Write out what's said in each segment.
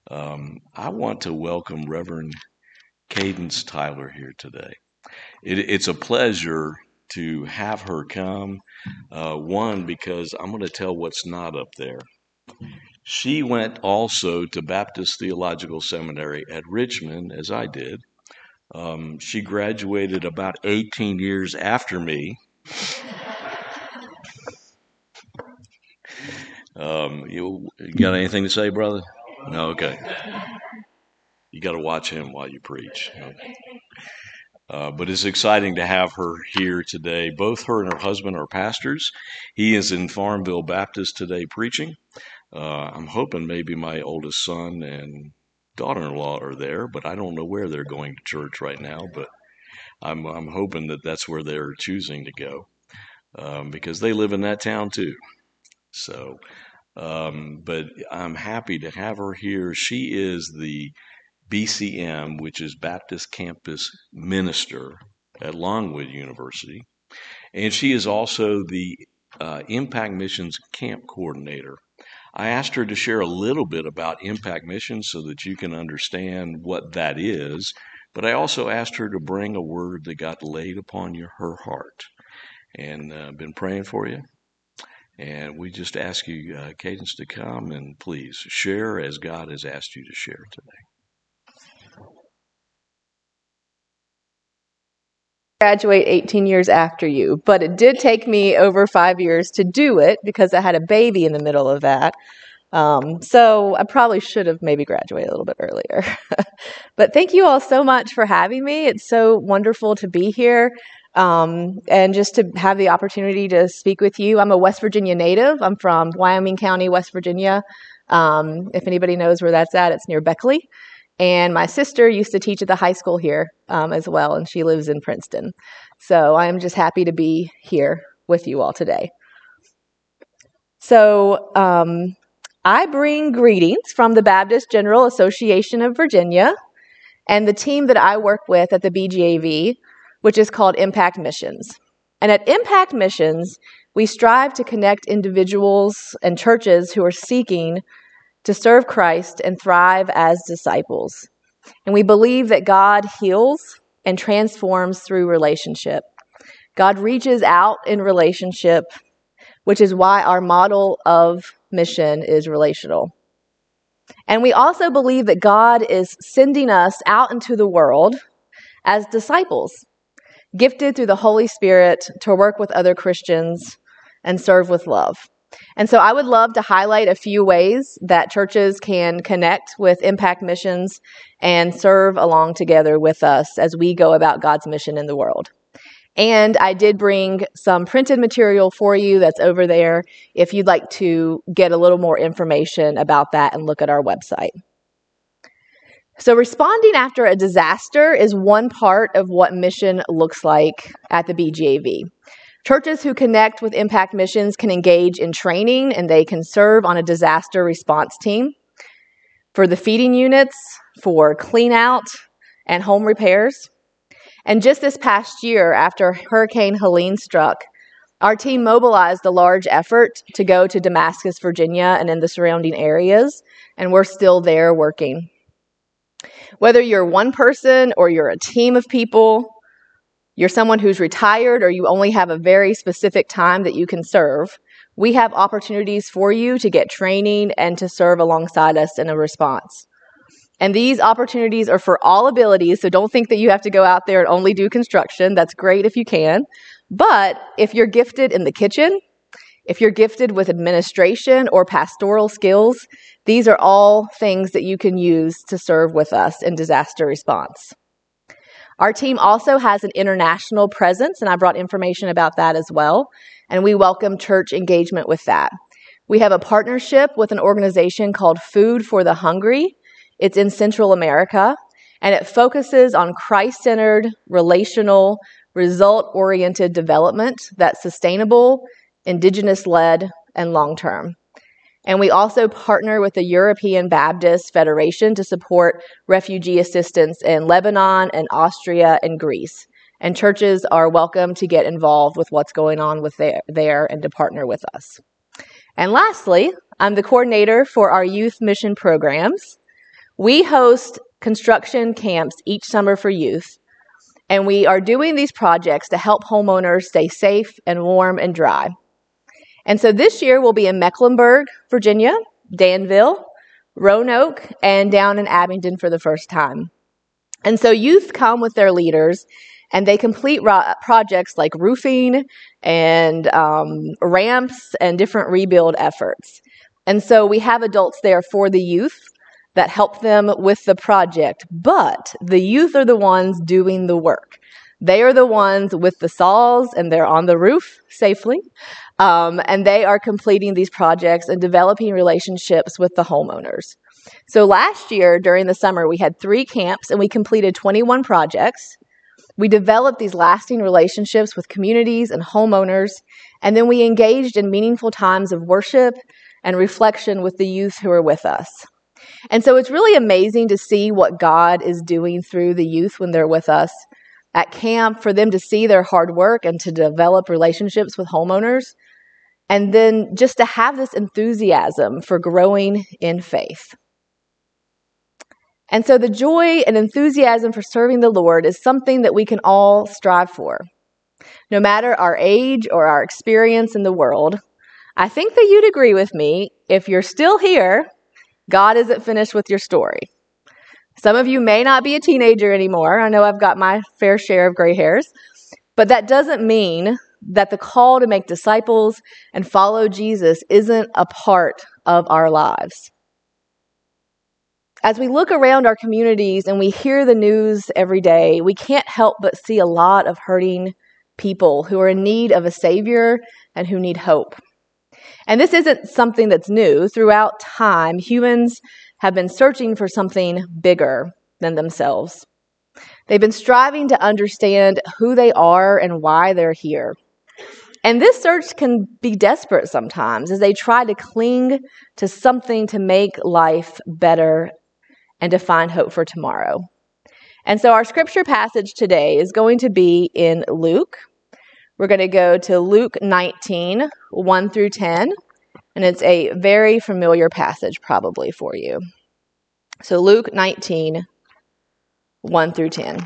I want to welcome Reverend Cadence Tyler here today. It's a pleasure to have her come. One, because I'm going to tell what's not up there. She went also to Baptist Theological Seminary at Richmond, as I did. She graduated about 18 years after me. You got anything to say, brother? No, okay. You got to watch him while you preach. But it's exciting to have her here today. Both her and her husband are pastors. He is in Farmville Baptist today preaching. I'm hoping maybe my oldest son and daughter-in-law are there, but I don't know where they're going to church right now. But I'm hoping that that's where they're choosing to go because they live in that town too. So, but I'm happy to have her here. She is the BCM, which is Baptist Campus Minister at Longwood University. And she is also the Impact Missions Camp Coordinator. I asked her to share a little bit about Impact Missions so that you can understand what that is, but I also asked her to bring a word that got laid upon her heart. And I've been praying for you. And we just ask you, Cadence, to come and please share as God has asked you to share today. Graduate 18 years after you, but it did take me over 5 years to do it because I had a baby in the middle of that. So I probably should have maybe graduated a little bit earlier. But thank you all so much for having me. It's so wonderful to be here and just to have the opportunity to speak with you. I'm a West Virginia native. I'm from Wyoming County, West Virginia. If anybody knows where that's at, it's near Beckley. And my sister used to teach at the high school here as well, and she lives in Princeton. So I'm just happy to be here with you all today. So I bring greetings from the Baptist General Association of Virginia and the team that I work with at the BGAV, which is called Impact Missions. And at Impact Missions, we strive to connect individuals and churches who are seeking to serve Christ and thrive as disciples. And we believe that God heals and transforms through relationship. God reaches out in relationship, which is why our model of mission is relational. And we also believe that God is sending us out into the world as disciples, gifted through the Holy Spirit to work with other Christians and serve with love. And so I would love to highlight a few ways that churches can connect with Impact Missions and serve along together with us as we go about God's mission in the world. And I did bring some printed material for you that's over there if you'd like to get a little more information about that and look at our website. So responding after a disaster is one part of what mission looks like at the BGAV. Churches who connect with Impact Missions can engage in training and they can serve on a disaster response team for the feeding units, for clean out and home repairs. And just this past year, after Hurricane Helene struck, our team mobilized a large effort to go to Damascus, Virginia, and in the surrounding areas, and we're still there working. Whether you're one person or you're a team of people, you're someone who's retired or you only have a very specific time that you can serve, we have opportunities for you to get training and to serve alongside us in a response. And these opportunities are for all abilities, so don't think that you have to go out there and only do construction. That's great if you can. But if you're gifted in the kitchen, if you're gifted with administration or pastoral skills, these are all things that you can use to serve with us in disaster response. Our team also has an international presence, and I brought information about that as well, and we welcome church engagement with that. We have a partnership with an organization called Food for the Hungry. It's in Central America, and it focuses on Christ-centered, relational, result-oriented development that's sustainable, indigenous-led, and long-term. And we also partner with the European Baptist Federation to support refugee assistance in Lebanon and Austria and Greece. And churches are welcome to get involved with what's going on with there and to partner with us. And lastly, I'm the coordinator for our youth mission programs. We host construction camps each summer for youth, and we are doing these projects to help homeowners stay safe and warm and dry. And so this year we'll be in Mecklenburg, Virginia, Danville, Roanoke, and down in Abingdon for the first time. And so youth come with their leaders, and they complete projects like roofing and ramps and different rebuild efforts. And so we have adults there for the youth that help them with the project, but the youth are the ones doing the work. They are the ones with the saws, and they're on the roof safely, and they are completing these projects and developing relationships with the homeowners. So last year, during the summer, we had 3 camps, and we completed 21 projects. We developed these lasting relationships with communities and homeowners, and then we engaged in meaningful times of worship and reflection with the youth who are with us. And so it's really amazing to see what God is doing through the youth when they're with us at camp, for them to see their hard work and to develop relationships with homeowners, and then just to have this enthusiasm for growing in faith. And so the joy and enthusiasm for serving the Lord is something that we can all strive for. No matter our age or our experience in the world, I think that you'd agree with me, if you're still here, God isn't finished with your story. Some of you may not be a teenager anymore. I know I've got my fair share of gray hairs, but that doesn't mean that the call to make disciples and follow Jesus isn't a part of our lives. As we look around our communities and we hear the news every day, we can't help but see a lot of hurting people who are in need of a Savior and who need hope. And this isn't something that's new. Throughout time, humans have been searching for something bigger than themselves. They've been striving to understand who they are and why they're here. And this search can be desperate sometimes as they try to cling to something to make life better and to find hope for tomorrow. And so our scripture passage today is going to be in Luke. We're going to go to Luke 19, 1 through 10, and it's a very familiar passage probably for you. So Luke 19, 1 through 10.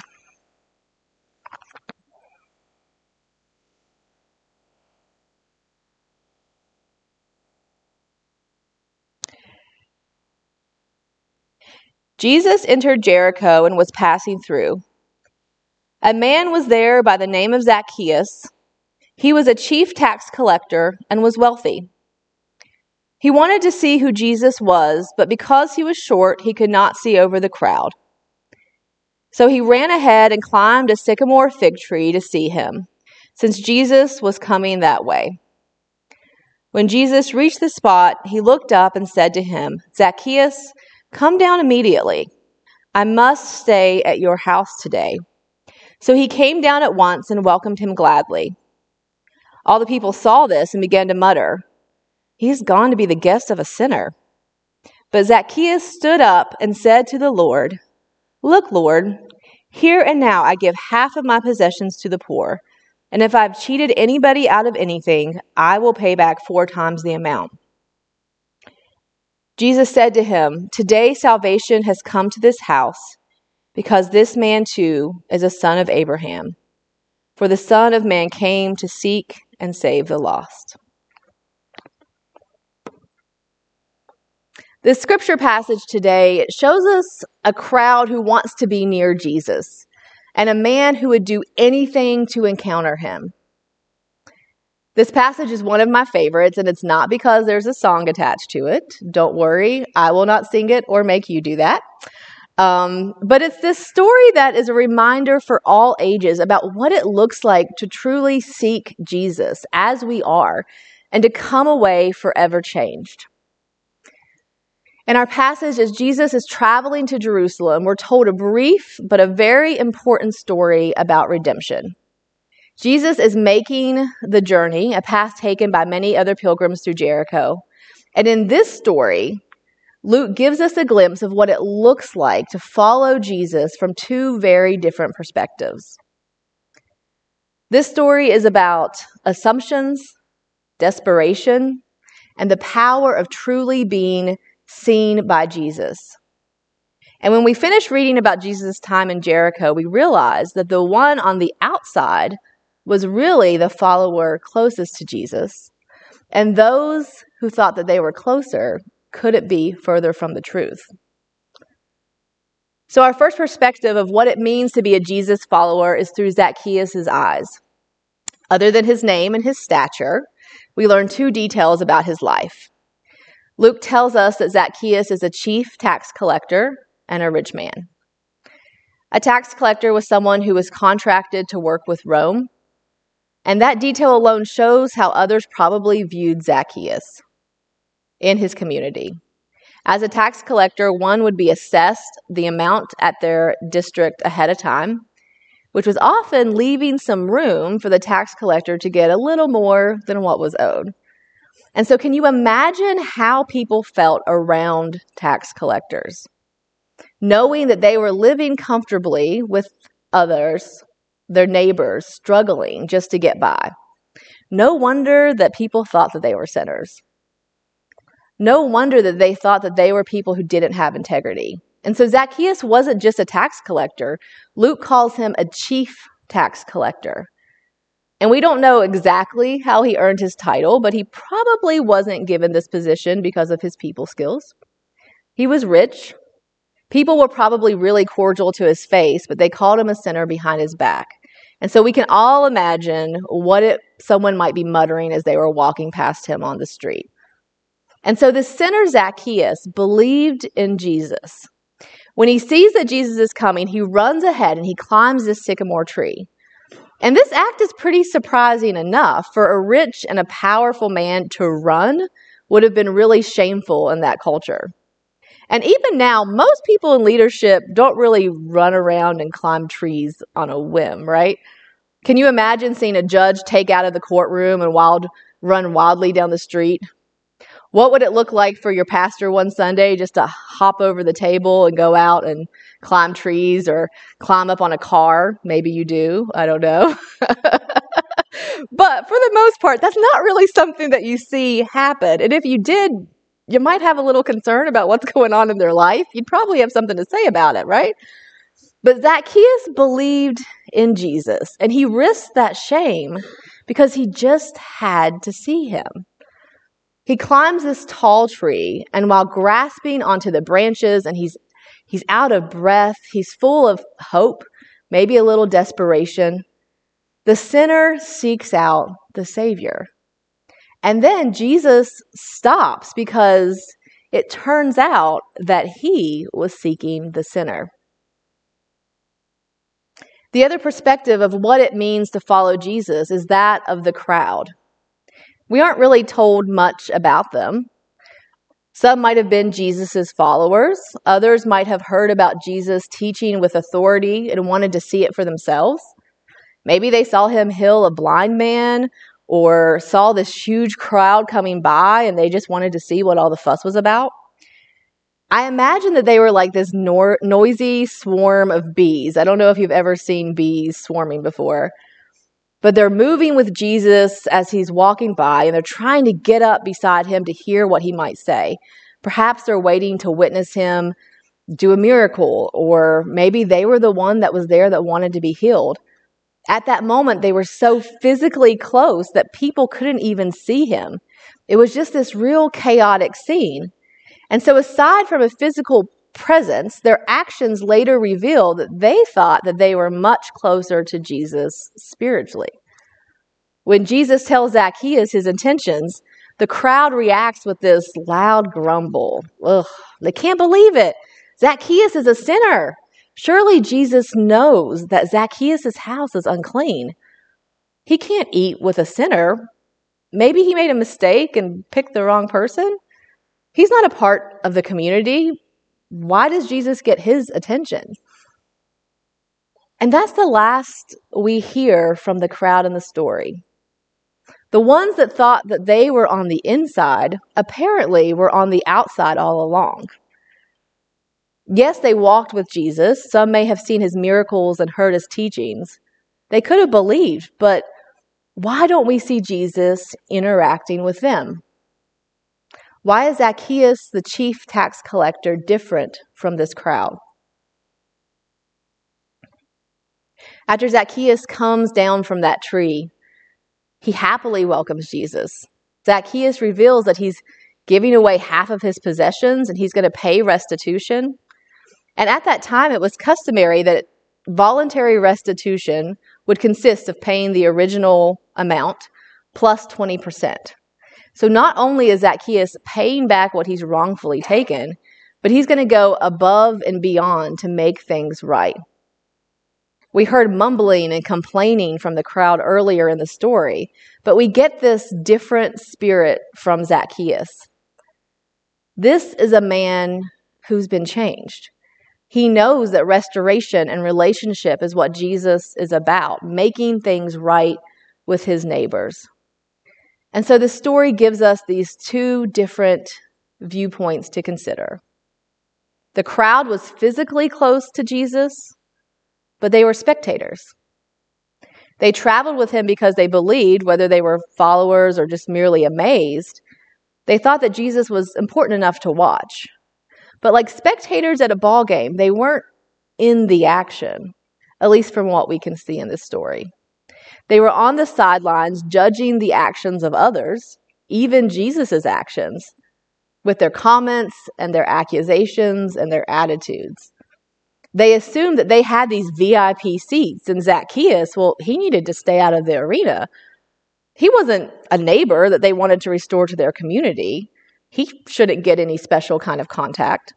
Jesus entered Jericho and was passing through. A man was there by the name of Zacchaeus. He was a chief tax collector and was wealthy. He wanted to see who Jesus was, but because he was short, he could not see over the crowd. So he ran ahead and climbed a sycamore fig tree to see him, since Jesus was coming that way. When Jesus reached the spot, he looked up and said to him, "Zacchaeus, come down immediately. I must stay at your house today." So he came down at once and welcomed him gladly. All the people saw this and began to mutter, "He's gone to be the guest of a sinner." But Zacchaeus stood up and said to the Lord, "Look, Lord, here and now I give half of my possessions to the poor, and if I've cheated anybody out of anything, I will pay back 4 times the amount." Jesus said to him, "Today salvation has come to this house, because this man too is a son of Abraham. For the Son of Man came to seek and save the lost." This scripture passage today shows us a crowd who wants to be near Jesus, and a man who would do anything to encounter him. This passage is one of my favorites, and it's not because there's a song attached to it. Don't worry, I will not sing it or make you do that. But it's this story that is a reminder for all ages about what it looks like to truly seek Jesus as we are, and to come away forever changed. In our passage, as Jesus is traveling to Jerusalem, we're told a brief but a very important story about redemption. Jesus is making the journey, a path taken by many other pilgrims through Jericho. And in this story, Luke gives us a glimpse of what it looks like to follow Jesus from 2 very different perspectives. This story is about assumptions, desperation, and the power of truly being seen by Jesus. And when we finish reading about Jesus' time in Jericho, we realize that the one on the outside was really the follower closest to Jesus. And those who thought that they were closer couldn't be further from the truth. So our first perspective of what it means to be a Jesus follower is through Zacchaeus' eyes. Other than his name and his stature, we learn two details about his life. Luke tells us that Zacchaeus is a chief tax collector and a rich man. A tax collector was someone who was contracted to work with Rome, and that detail alone shows how others probably viewed Zacchaeus in his community. As a tax collector, one would be assessed the amount at their district ahead of time, which was often leaving some room for the tax collector to get a little more than what was owed. And so can you imagine how people felt around tax collectors, knowing that they were living comfortably with others, their neighbors, struggling just to get by? No wonder that people thought that they were sinners. No wonder that they thought that they were people who didn't have integrity. And so Zacchaeus wasn't just a tax collector. Luke calls him a chief tax collector. And we don't know exactly how he earned his title, but he probably wasn't given this position because of his people skills. He was rich. People were probably really cordial to his face, but they called him a sinner behind his back. And so we can all imagine what someone might be muttering as they were walking past him on the street. And so the sinner Zacchaeus believed in Jesus. When he sees that Jesus is coming, he runs ahead and he climbs this sycamore tree. And this act is pretty surprising enough. For a rich and a powerful man to run would have been really shameful in that culture. And even now, most people in leadership don't really run around and climb trees on a whim, right? Can you imagine seeing a judge take out of the courtroom and run wildly down the street? What would it look like for your pastor one Sunday just to hop over the table and go out and climb trees or climb up on a car? Maybe you do. I don't know. But for the most part, that's not really something that you see happen. And if you did, you might have a little concern about what's going on in their life. You'd probably have something to say about it, right? But Zacchaeus believed in Jesus, and he risked that shame because he just had to see him. He climbs this tall tree, and while grasping onto the branches, and he's out of breath, he's full of hope, maybe a little desperation, the sinner seeks out the Savior. And then Jesus stops because it turns out that he was seeking the sinner. The other perspective of what it means to follow Jesus is that of the crowd. We aren't really told much about them. Some might have been Jesus' followers. Others might have heard about Jesus teaching with authority and wanted to see it for themselves. Maybe they saw him heal a blind man or saw this huge crowd coming by and they just wanted to see what all the fuss was about. I imagine that they were like this noisy swarm of bees. I don't know if you've ever seen bees swarming before. But they're moving with Jesus as he's walking by, and they're trying to get up beside him to hear what he might say. Perhaps they're waiting to witness him do a miracle, or maybe they were the one that was there that wanted to be healed. At that moment, they were so physically close that people couldn't even see him. It was just this real chaotic scene. And so aside from a physical presence, their actions later reveal that they thought that they were much closer to Jesus spiritually. When Jesus tells Zacchaeus his intentions, the crowd reacts with this loud grumble. Ugh, they can't believe it. Zacchaeus is a sinner. Surely Jesus knows that Zacchaeus' house is unclean. He can't eat with a sinner. Maybe he made a mistake and picked the wrong person. He's not a part of the community. Why does Jesus get his attention? And that's the last we hear from the crowd in the story. The ones that thought that they were on the inside apparently were on the outside all along. Yes, they walked with Jesus. Some may have seen his miracles and heard his teachings. They could have believed, but why don't we see Jesus interacting with them? Why is Zacchaeus, the chief tax collector, different from this crowd? After Zacchaeus comes down from that tree, he happily welcomes Jesus. Zacchaeus reveals that he's giving away half of his possessions and he's going to pay restitution. And at that time, it was customary that voluntary restitution would consist of paying the original amount plus 20%. So not only is Zacchaeus paying back what he's wrongfully taken, but he's going to go above and beyond to make things right. We heard mumbling and complaining from the crowd earlier in the story, but we get this different spirit from Zacchaeus. This is a man who's been changed. He knows that restoration and relationship is what Jesus is about, making things right with his neighbors. And so the story gives us these two different viewpoints to consider. The crowd was physically close to Jesus, but they were spectators. They traveled with him because they believed, whether they were followers or just merely amazed, they thought that Jesus was important enough to watch. But like spectators at a ball game, they weren't in the action, at least from what we can see in this story. They were on the sidelines judging the actions of others, even Jesus' actions, with their comments and their accusations and their attitudes. They assumed that they had these VIP seats, and Zacchaeus, well, he needed to stay out of the arena. He wasn't a neighbor that they wanted to restore to their community. He shouldn't get any special kind of contact.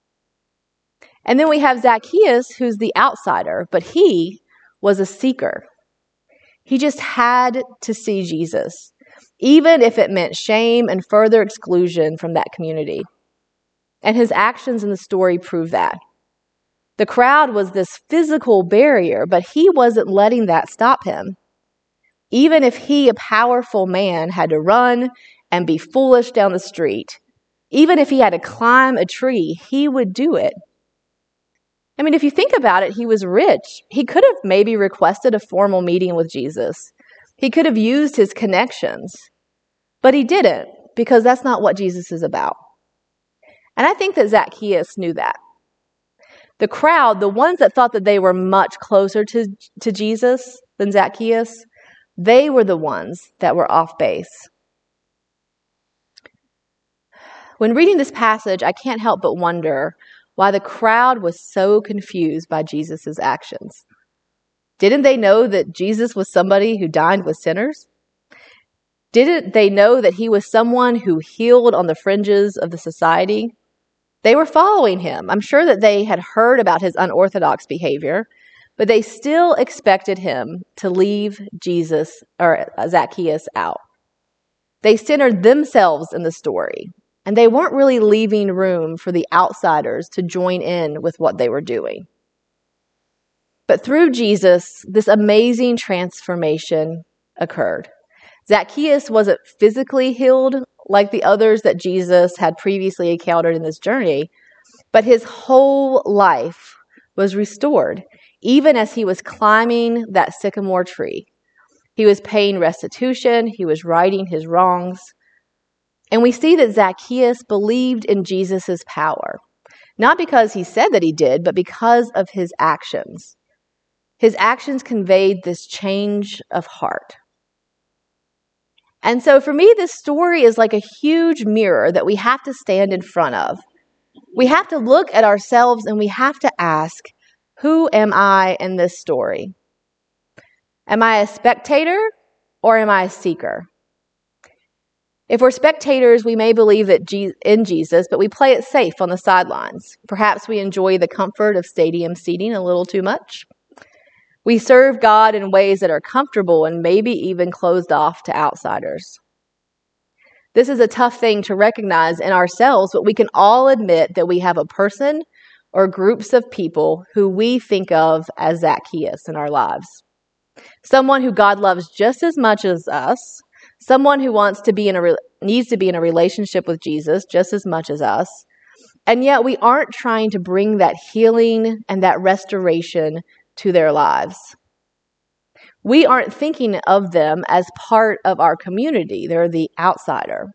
And then we have Zacchaeus, who's the outsider, but he was a seeker. He just had to see Jesus, even if it meant shame and further exclusion from that community. And his actions in the story prove that. The crowd was this physical barrier, but he wasn't letting that stop him. Even if he, a powerful man, had to run and be foolish down the street, even if he had to climb a tree, he would do it. I mean, if you think about it, he was rich. He could have maybe requested a formal meeting with Jesus. He could have used his connections, but he didn't, because that's not what Jesus is about. And I think that Zacchaeus knew that. The crowd, the ones that thought that they were much closer to Jesus than Zacchaeus, they were the ones that were off base. When reading this passage, I can't help but wonder why the crowd was so confused by Jesus' actions. Didn't they know that Jesus was somebody who dined with sinners? Didn't they know that he was someone who healed on the fringes of the society? They were following him. I'm sure that they had heard about his unorthodox behavior, but they still expected him to leave Jesus or Zacchaeus out. They centered themselves in the story, and they weren't really leaving room for the outsiders to join in with what they were doing. But through Jesus, this amazing transformation occurred. Zacchaeus wasn't physically healed like the others that Jesus had previously encountered in this journey, but his whole life was restored, even as he was climbing that sycamore tree. He was paying restitution, he was righting his wrongs. And we see that Zacchaeus believed in Jesus' power, not because he said that he did, but because of his actions. His actions conveyed this change of heart. And so for me, this story is like a huge mirror that we have to stand in front of. We have to look at ourselves and we have to ask, who am I in this story? Am I a spectator or am I a seeker? If we're spectators, we may believe that in Jesus, but we play it safe on the sidelines. Perhaps we enjoy the comfort of stadium seating a little too much. We serve God in ways that are comfortable and maybe even closed off to outsiders. This is a tough thing to recognize in ourselves, but we can all admit that we have a person or groups of people who we think of as Zacchaeus in our lives. Someone who God loves just as much as us, someone who needs to be in a relationship with Jesus just as much as us, and yet we aren't trying to bring that healing and that restoration to their lives. We aren't thinking of them as part of our community. They're the outsider.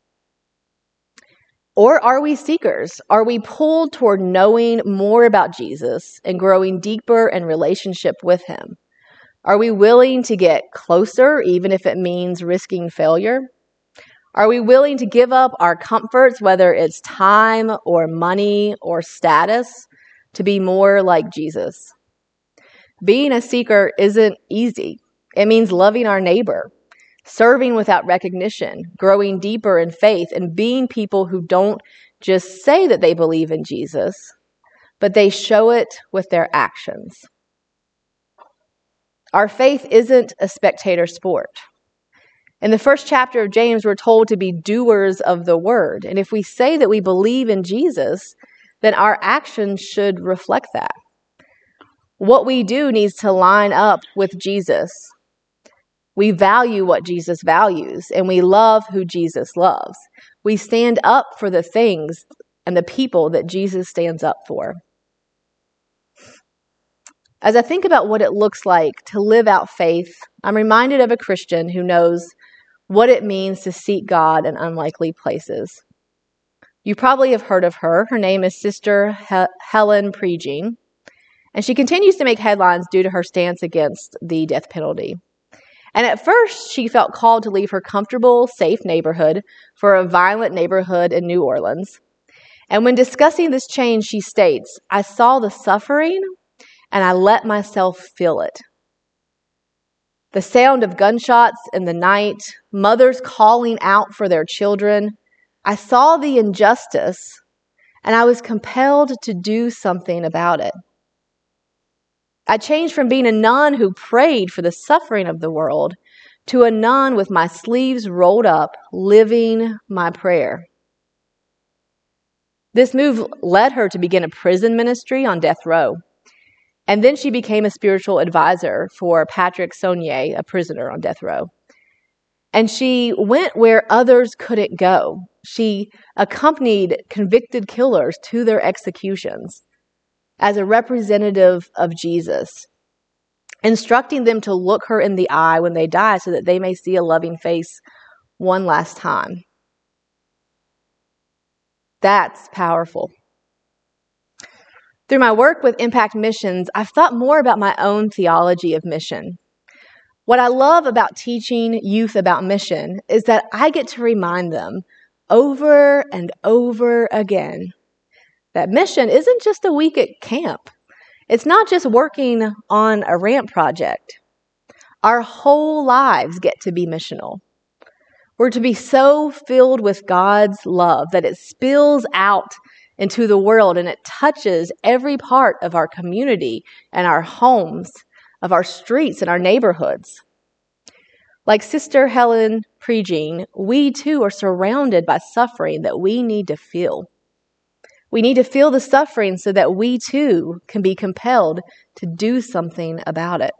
Or are we seekers? Are we pulled toward knowing more about Jesus and growing deeper in relationship with him? Are we willing to get closer, even if it means risking failure? Are we willing to give up our comforts, whether it's time or money or status, to be more like Jesus? Being a seeker isn't easy. It means loving our neighbor, serving without recognition, growing deeper in faith, and being people who don't just say that they believe in Jesus, but they show it with their actions. Our faith isn't a spectator sport. In the first chapter of James, we're told to be doers of the word. And if we say that we believe in Jesus, then our actions should reflect that. What we do needs to line up with Jesus. We value what Jesus values, and we love who Jesus loves. We stand up for the things and the people that Jesus stands up for. As I think about what it looks like to live out faith, I'm reminded of a Christian who knows what it means to seek God in unlikely places. You probably have heard of her. Her name is Sister Helen Prejean, and she continues to make headlines due to her stance against the death penalty. And at first, she felt called to leave her comfortable, safe neighborhood for a violent neighborhood in New Orleans. And when discussing this change, she states, "I saw the suffering and I let myself feel it. The sound of gunshots in the night, mothers calling out for their children. I saw the injustice, and I was compelled to do something about it. I changed from being a nun who prayed for the suffering of the world to a nun with my sleeves rolled up, living my prayer." This move led her to begin a prison ministry on death row. And then she became a spiritual advisor for Patrick Sonnier, a prisoner on death row. And she went where others couldn't go. She accompanied convicted killers to their executions as a representative of Jesus, instructing them to look her in the eye when they die so that they may see a loving face one last time. That's powerful. Through my work with Impact Missions, I've thought more about my own theology of mission. What I love about teaching youth about mission is that I get to remind them over and over again that mission isn't just a week at camp. It's not just working on a ramp project. Our whole lives get to be missional. We're to be so filled with God's love that it spills out into the world, and it touches every part of our community and our homes, of our streets and our neighborhoods. Like Sister Helen Prejean, we too are surrounded by suffering that we need to feel. We need to feel the suffering so that we too can be compelled to do something about it.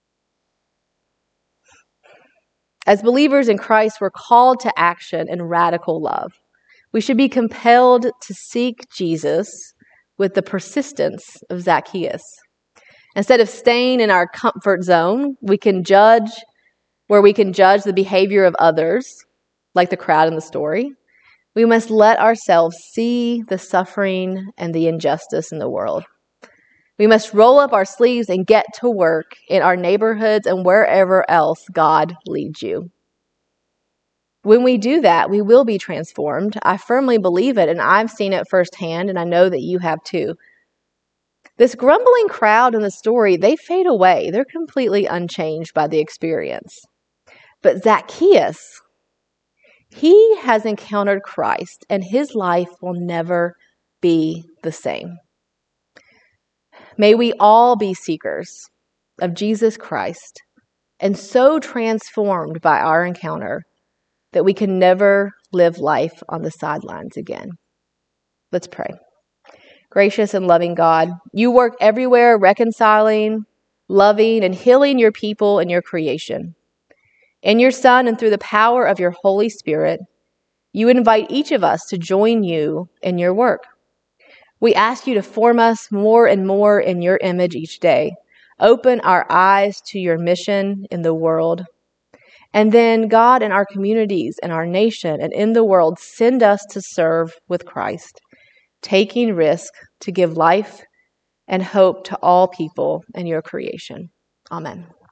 As believers in Christ, we're called to action and radical love. We should be compelled to seek Jesus with the persistence of Zacchaeus. Instead of staying in our comfort zone, we can judge the behavior of others, like the crowd in the story. We must let ourselves see the suffering and the injustice in the world. We must roll up our sleeves and get to work in our neighborhoods and wherever else God leads you. When we do that, we will be transformed. I firmly believe it, and I've seen it firsthand, and I know that you have too. This grumbling crowd in the story, they fade away. They're completely unchanged by the experience. But Zacchaeus, he has encountered Christ, and his life will never be the same. May we all be seekers of Jesus Christ and so transformed by our encounter that we can never live life on the sidelines again. Let's pray. Gracious and loving God, you work everywhere reconciling, loving, and healing your people and your creation. In your Son and through the power of your Holy Spirit, you invite each of us to join you in your work. We ask you to form us more and more in your image each day. Open our eyes to your mission in the world. And then, God, in our communities, in our nation, and in the world, send us to serve with Christ, taking risk to give life and hope to all people in your creation. Amen.